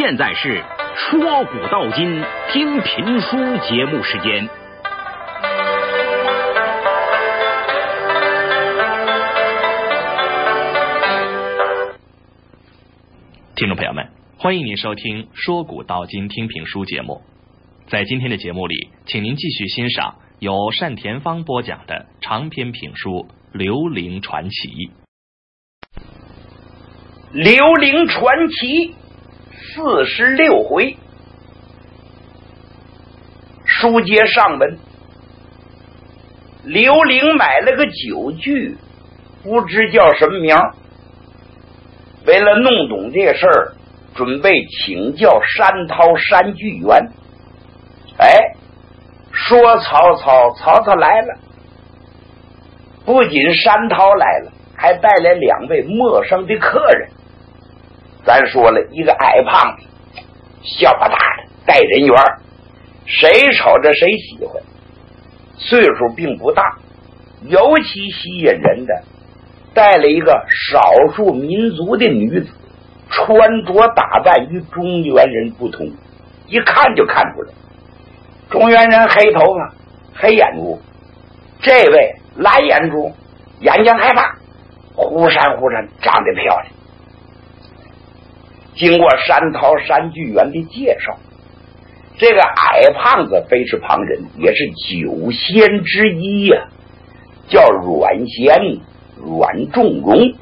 现在是说古道今听评书节目时间。 听众朋友们，欢迎您收听说古道今听评书节目。在今天的节目里，请您继续欣赏由单田芳播讲的长篇评书《刘伶传奇》。 刘伶传奇46回。书接上文，刘伶买了个酒具，不知叫什么名。为了弄懂这事儿，准备请教山涛山剧员。说曹操来了，不仅山涛来了，还带来2位陌生的客人。咱说了，一个矮胖子，笑巴大的，带人缘，谁瞅着谁喜欢。岁数并不大，尤其吸引人的，带了一个少数民族的女子，穿着打扮与中原人不同，一看就看出来。中原人黑头发，黑眼珠，这位蓝眼珠，眼睛害怕，忽闪忽闪，长得漂亮。经过山涛山剧员的介绍，这个矮胖子非是旁人，也是9仙之一呀，叫阮咸，阮仲荣。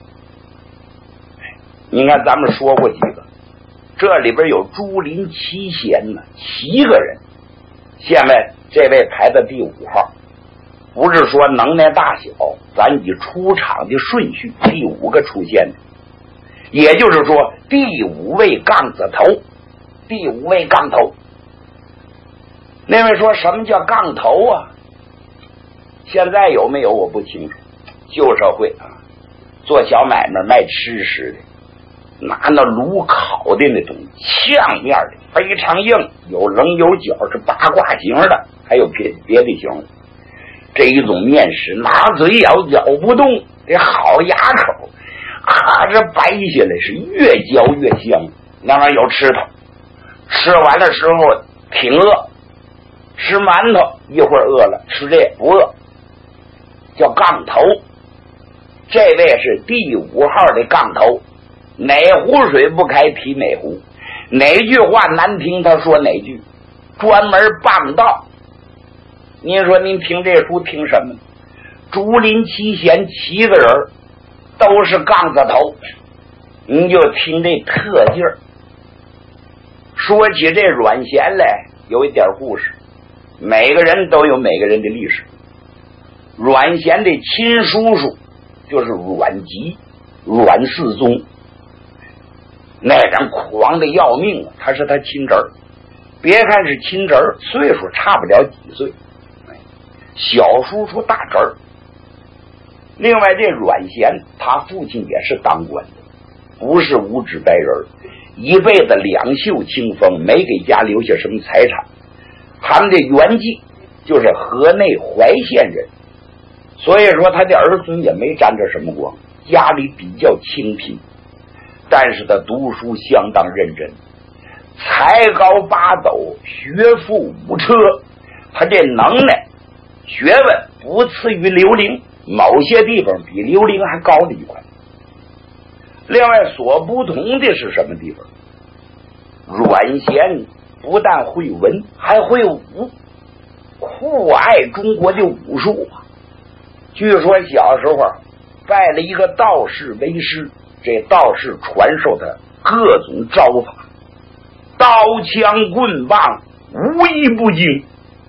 你看咱们说过几个，这里边有竹林7贤呢，7个人。现在这位排在第5号，不是说能耐大小，咱以出场的顺序第5个出现的，也就是说第5位杠子头。第5位杠头，那位说什么叫杠头啊？现在有没有我不清楚。旧社会啊，做小买卖卖吃食的，拿那炉烤的那种呛面的，非常硬，有棱有角，是八卦形的，还有别的形的。这一种面食拿嘴咬不动，得好牙口啊，这掰下来是越嚼越香。那玩意有吃头，吃完的时候挺饿，吃馒头一会儿饿了，吃这不饿，叫杠头。这位是第5号的杠头，哪壶水不开提哪壶，哪句话难听他说哪句，专门傍道。您说您听这书听什么？竹林7贤7个人都是杠子头，您就听这特劲儿。说起这阮咸来，有一点故事，每个人都有每个人的历史。阮咸的亲叔叔就是阮籍，阮嗣宗，那人狂的要命，他是他亲侄儿。别看是亲侄儿，岁数差不了几岁，小叔叔大侄儿。另外这阮咸他父亲也是当官的，不是无纸白人，一辈子两袖清风，没给家留下什么财产。他们的原籍就是河内怀县人，所以说他的儿孙也没沾着什么光，家里比较清贫。但是他读书相当认真，才高8斗，学富5车，他这能耐学问不次于刘伶，某些地方比刘伶还高了一块。另外所不同的是什么地方？阮咸不但会文，还会武，酷爱中国的武术。据说小时候拜了一个道士为师，这道士传授他各种招法，刀枪棍棒无一不精。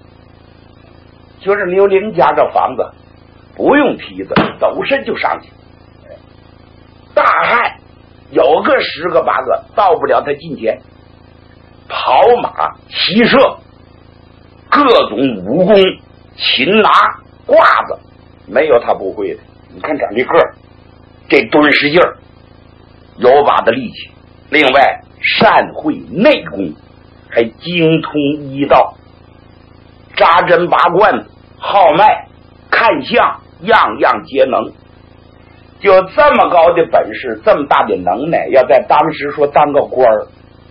就是刘伶家这房子不用梯子，走身就上去。大汉有个10个8个到不了他近前，跑马骑射，各种武功，擒拿挂子，没有他不会的。你看长这个，这敦实劲儿，有把的力气。另外善会内功，还精通医道，扎针拔罐子，号脉看相，样样皆能。就这么高的本事，这么大的能耐，要在当时说当个官儿，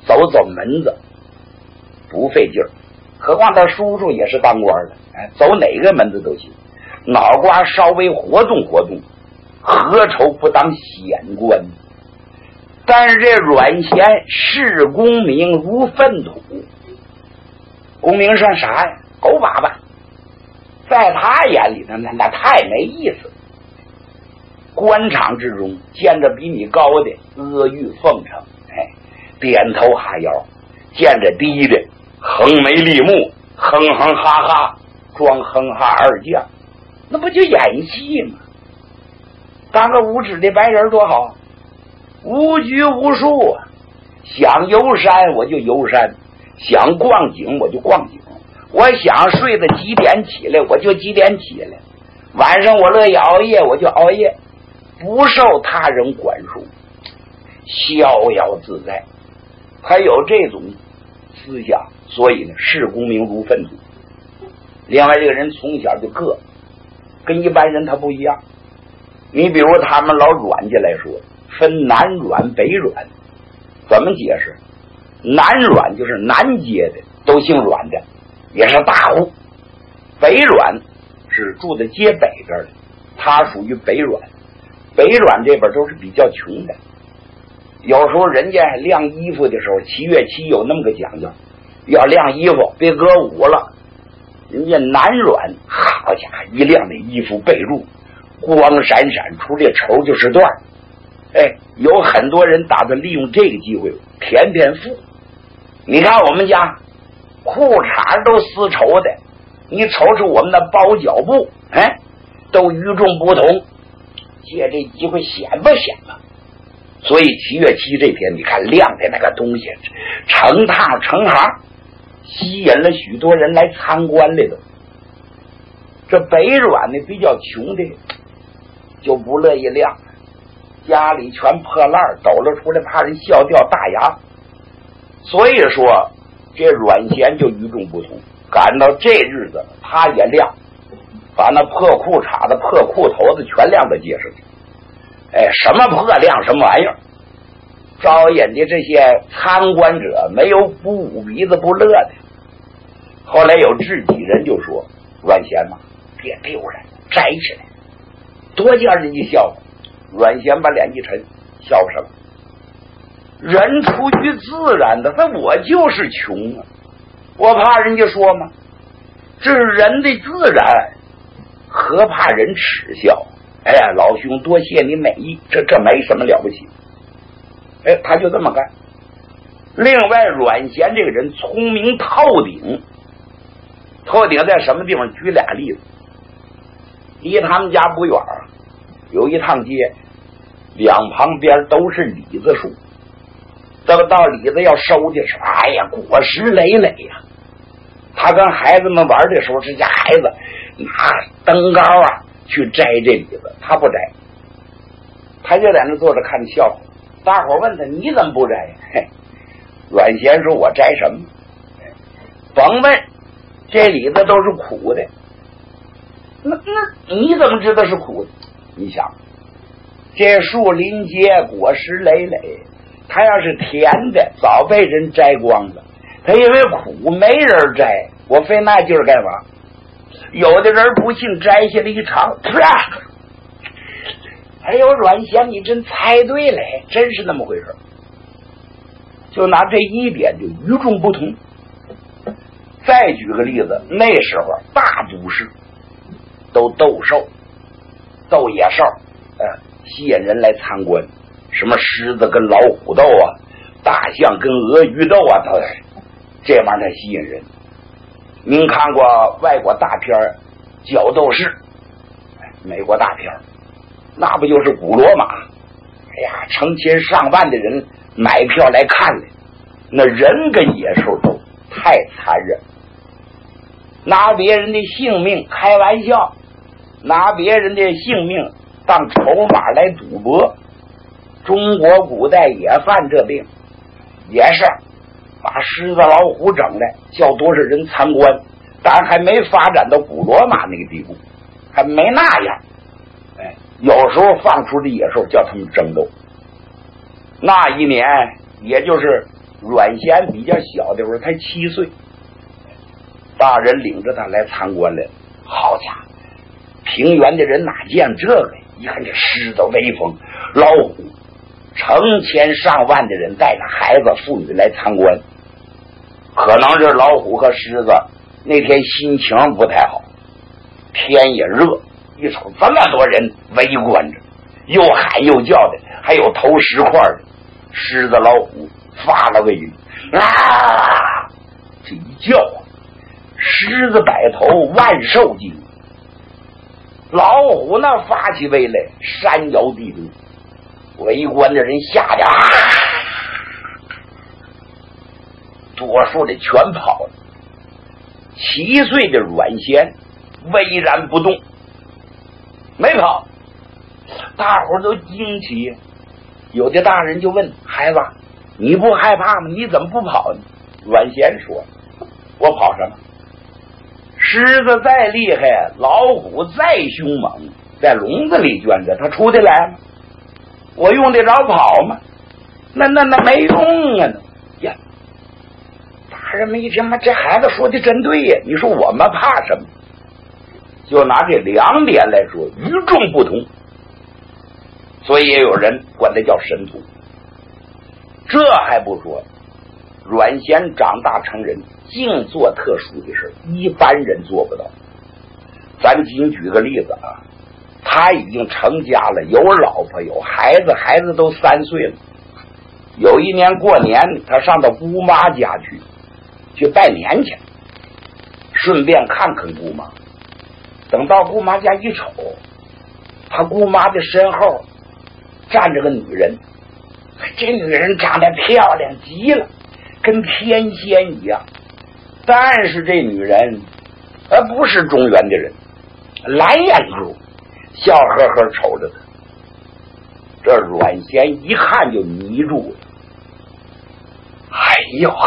走走门子不费劲儿，何况他叔叔也是当官的，走哪个门子都行，脑瓜稍微活动活动，何愁不当显官？但是这阮咸视功名如粪土，功名算啥呀？狗粑粑，在他眼里呢，那太没意思。官场之中见着比你高的阿谀奉承，点头哈腰；见着低的横眉立目，哼哼哈哈，装哼哈二将，那不就演戏吗？当个无知的白人多好，无拘无束啊！想游山我就游山，想逛景我就逛景，我想睡到几点起来我就几点起来，晚上我乐意熬夜我就熬夜，不受他人管束，逍遥自在。他有这种思想，所以呢，视功名如粪土。另外，这个人从小就跟一般人他不一样。你比如他们老阮家来说，分南阮北阮，怎么解释？南阮就是南街的，都姓阮的，也是大户；北阮是住在街北边的，他属于北阮。北阮这边都是比较穷的，有时候人家晾衣服的时候，7月7有那么个讲究，要晾衣服别搁午了，人家南阮好家伙，一晾的衣服被褥光闪闪，出这绸就是缎。有很多人打算利用这个机会填富。你看我们家裤衩都丝绸的，你瞅瞅我们的包脚布，都与众不同，借这机会显摆显摆。所以7月7这天，你看晾的那个东西成趟成行，吸引了许多人来参观来的。这北阮呢比较穷的就不乐意晾，家里全破烂，抖了出来怕人笑掉大牙。所以说这阮咸就与众不同，赶到这日子他也晾，把那破裤衩子破裤头子全晾到街上去。什么破晾什么玩意儿，招引的这些参观者没有不捂鼻子不乐的。后来有知己人就说，阮咸嘛，别丢人，摘起来，多叫人家笑话。阮咸把脸一沉，笑什么？人出于自然的，我就是穷啊，我怕人家说吗？这是人的自然，何怕人耻笑？老兄多谢你美意，这没什么了不起。他就这么干。另外，阮咸这个人聪明透顶，透顶在什么地方？举俩例子。离他们家不远，有一趟街，两旁边都是李子树。这个到李子要收的时候，果实累累呀。他跟孩子们玩的时候，这家孩子拿灯篙去摘这李子，他不摘，他就在那坐着看着笑话。大伙问他你怎么不摘？阮咸说我摘什么？甭问，这李子都是苦的。那你怎么知道是苦的？你想，这树林间果实累累，它要是甜的早被人摘光了，它因为苦没人摘，我费那劲儿干嘛？有的人不信，摘下来一尝，阮咸你真猜对了，真是那么回事。就拿这一点就与众不同。再举个例子，那时候大都市都斗兽斗野兽，吸引人来参观，什么狮子跟老虎斗啊，大象跟鳄鱼斗啊，这玩意儿吸引人。您看过外国大片角斗士，美国大片，那不就是古罗马？成千上万的人买票来看来，那人跟野兽斗太残忍，拿别人的性命开玩笑，拿别人的性命当筹码来赌博。中国古代也犯这病，也是把狮子老虎整来，叫多少人参观，但还没发展到古罗马那个地步，还没那样。有时候放出的野兽叫他们争斗。那一年，也就是阮贤比较小的时候才7岁，大人领着他来参观来了。好家伙，平原的人哪见这个？一看这狮子威风，老虎，成千上万的人带着孩子妇女来参观。可能这老虎和狮子那天心情不太好，天也热，一瞅这么多人围观着，又喊又叫的，还有投石块的。狮子老虎发了威力啊！这一叫啊，狮子摆头，万兽惊。老虎那发起威来，山摇地动，围观的人吓得多数的全跑了。7岁的阮贤巍然不动，没跑。大伙都惊奇，有的大人就问孩子：“你不害怕吗？你怎么不跑呢？”阮贤说：“我跑什么？狮子再厉害，老虎再凶猛，在笼子里圈着，它出得来吗？我用得着跑吗？那没用啊！呀，大人们一听嘛，这孩子说的真对呀！你说我们怕什么？就拿这2点来说，与众不同。所以也有人管他叫神童。这还不说，阮贤长大成人，净做特殊的事，一般人做不到。咱仅举个例子啊，他已经成家了，有老婆有孩子，孩子都3岁了。有一年过年，他上到姑妈家去拜年去，顺便看看姑妈。等到姑妈家一瞅，他姑妈的身后站着个女人，这女人长得漂亮极了，跟天仙一样。但是这女人不是中原的人，蓝眼珠，笑呵呵瞅着他。这阮贤一看就迷住了。哎呦哈，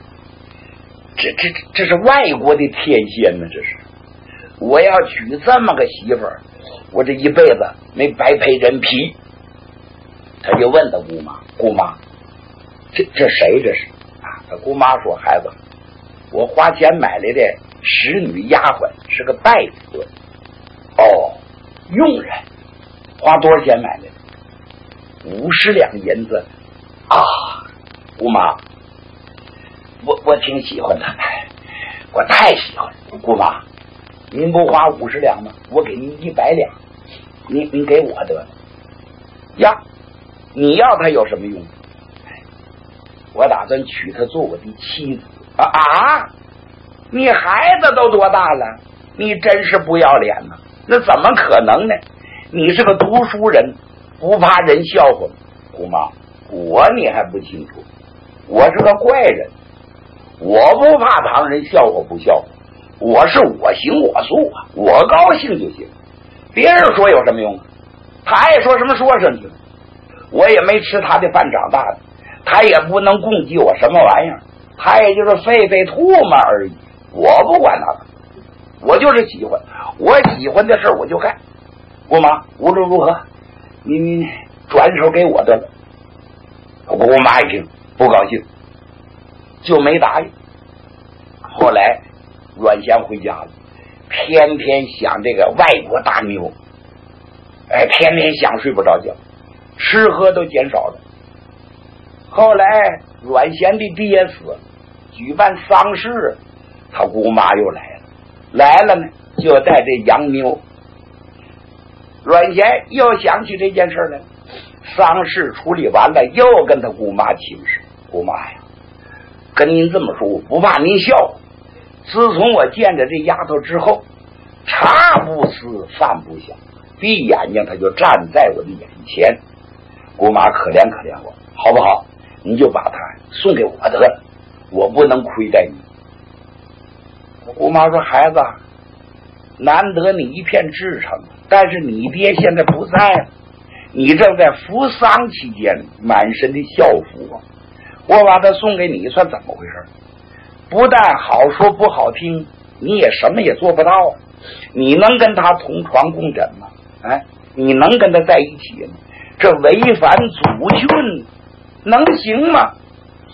这是外国的天仙呢，这是。我要娶这么个媳妇儿，我这一辈子没白赔人皮。他就问他姑妈：“姑妈，这谁这是？”啊，他姑妈说：“孩子，我花钱买来的使女丫鬟，是个拜子。”哦，佣人，花多少钱买来的？50两银子啊！姑妈，我挺喜欢他，我太喜欢了。姑妈，您不花50两吗？我给您100两，您给我得了呀。你要他有什么用？我打算娶她做我的妻子啊！你孩子都多大了？你真是不要脸呐！那怎么可能呢？你是个读书人，不怕人笑话吗？姑妈，我你还不清楚，我是个怪人，我不怕旁人笑话不笑话，我是我行我素啊，我高兴就行，别人说有什么用？他爱说什么说上去，我也没吃他的饭长大的，他也不能供给我什么玩意儿，他也就是吠吠唾沫而已，我不管他的，我就是喜欢，我喜欢的事我就干。姑妈，无论如何你转手给我得了。姑妈一听不高兴，就没答应。后来阮贤回家了，天天想这个外国大妞，天天想睡不着觉，吃喝都减少了。后来阮贤的爹死了，举办丧事，他姑妈又来了呢，就带这洋妞。阮贤又想起这件事来了，丧事处理完了，又跟他姑妈请示：姑妈呀，跟您这么说，我不怕您笑话，自从我见着这丫头之后，茶不思饭不想，闭眼睛他就站在我的眼前。姑妈可怜可怜我，好不好？你就把她送给我得了，我不能亏待你。姑妈说：孩子，难得你一片至诚，但是你爹现在不在了，你正在服丧期间，满身的孝服啊，我把他送给你算怎么回事？不但好说不好听，你也什么也做不到啊！你能跟他同床共枕吗？你能跟他在一起吗？这违反祖训能行吗？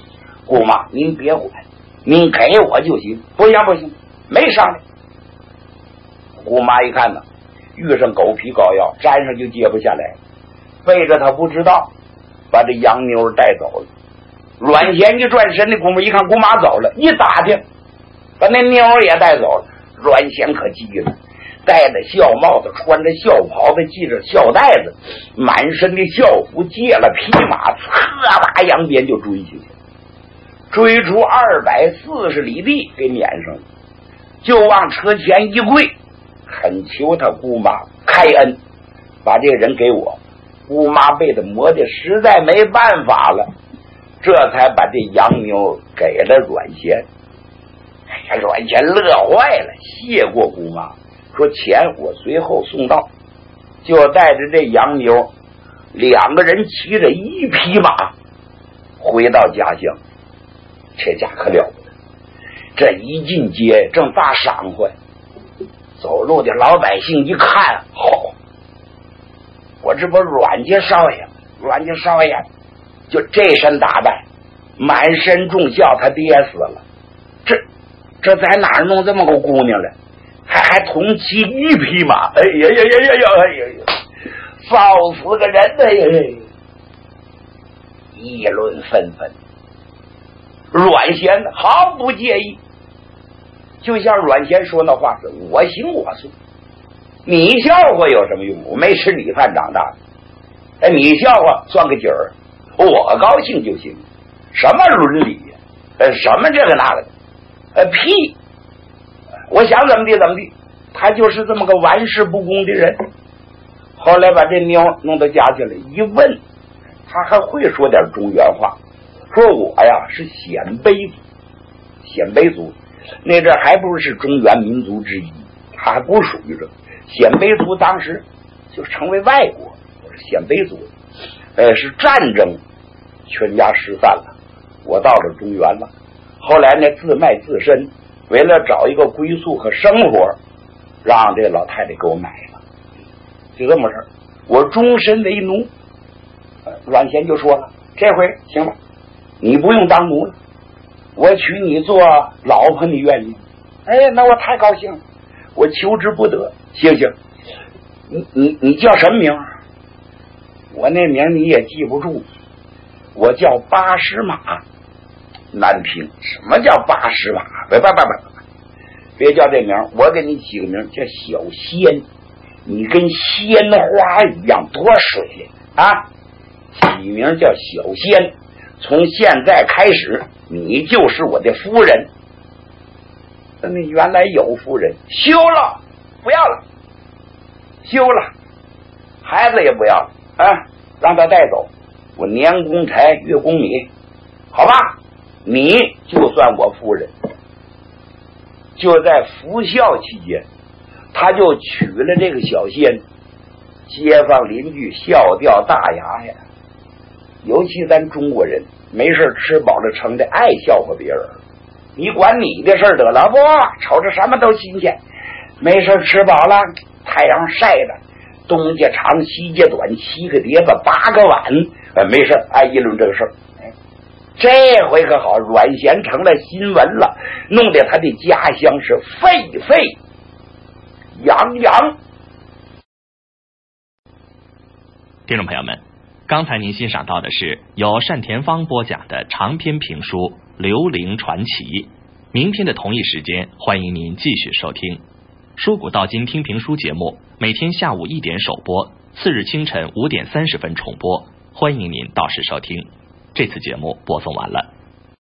姑妈您别管，您给我就行。不行不行，没商量。姑妈一看呢，遇上狗皮膏药，粘上就接不下来，背着他不知道，把这洋妞带走了。阮贤一转身的功夫，一看姑妈走了，一打听，把那妞也带走了。阮贤可急了，戴着孝帽子，穿着孝袍子，系着孝带子，满身的孝服，借了匹马，策马扬鞭就追去，追出240里地，给撵上了，就往车前一跪，恳求他姑妈开恩，把这个人给我。姑妈被他磨的实在没办法了，这才把这洋妞给了阮贤。哎呀，阮贤乐坏了，谢过姑妈，说钱我随后送到，就带着这洋妞2个人骑着1匹马回到家乡。这家可了不得，这一进街正大赏欢，走路的老百姓一看，我这不阮家少爷就这身打扮，满身重孝，他爹死了，这在哪儿弄这么个姑娘来，还同骑1匹马？哎呀，臊死个人呢！议论纷纷。阮贤毫不介意，就像阮贤说那话是我行我素，你笑话有什么用？我没吃米饭长大的，你笑话算个景儿，我高兴就行。什么伦理呀？什么这个那个的？屁！我想怎么地怎么地，他就是这么个玩世不恭的人。后来把这妞弄到家去了，一问，他还会说点中原话，说我呀是鲜卑族，那阵还不是中原民族之一，他还不属于这鲜卑族，当时就成为外国，我是鲜卑族，是战争全家失散了，我到了中原了。后来呢，自卖自身，为了找一个归宿和生活，让这老太太给我买了，就这么事儿。我终身为奴。阮贤就说了，这回行了，你不用当奴了，我娶你做老婆，你愿意？哎，那我太高兴了，我求之不得。行，你叫什么名？我那名你也记不住，我叫八十马。难听，什么叫八十马？别叫这名，我给你起个名叫小仙，你跟鲜花一样多水啊！起名叫小仙，从现在开始你就是我的夫人。你原来有夫人，休了，不要了，休了，孩子也不要了啊，让他带走，我年公柴月公米，好吧，你就算我夫人。就在服孝期间，他就娶了这个小仙，街坊邻居笑掉大牙呀。尤其咱中国人没事吃饱了撑的，爱笑话别人，你管你的事儿得了不？瞅着什么都新鲜，没事吃饱了，太阳晒的，东家长西家短，7个碟子8个碗，没事爱议论这个事儿。这回可好，阮贤成了新闻了，弄得他的家乡是沸沸扬扬。 听众朋友们，刚才您欣赏到的是由单田芳播讲的长篇评书《刘伶传奇》。明天的同一时间，欢迎您继续收听说古道今听评书节目，每天下午1点首播，次日清晨5点30分重播，欢迎您到时收听。这次节目播送完了。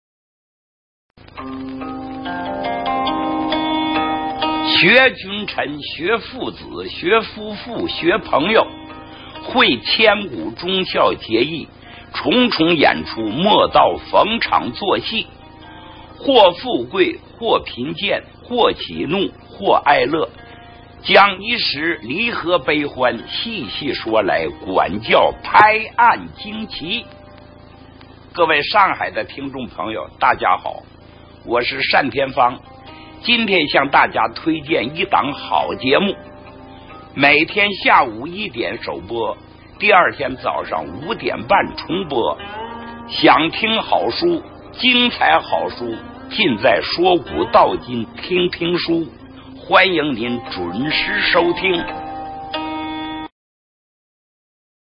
学君臣，学父子，学夫妇，学朋友，会千古忠孝节义，重重演出，莫道逢场作戏，或富贵，或贫贱，或喜怒，或哀乐，将一时离合悲欢细细说来，管教拍案惊奇。各位上海的听众朋友，大家好，我是单田芳，今天向大家推荐一档好节目，每天下午1点首播，第二天早上5点半重播。想听好书， 精彩好书尽在说古道今听评书，欢迎您准时收听。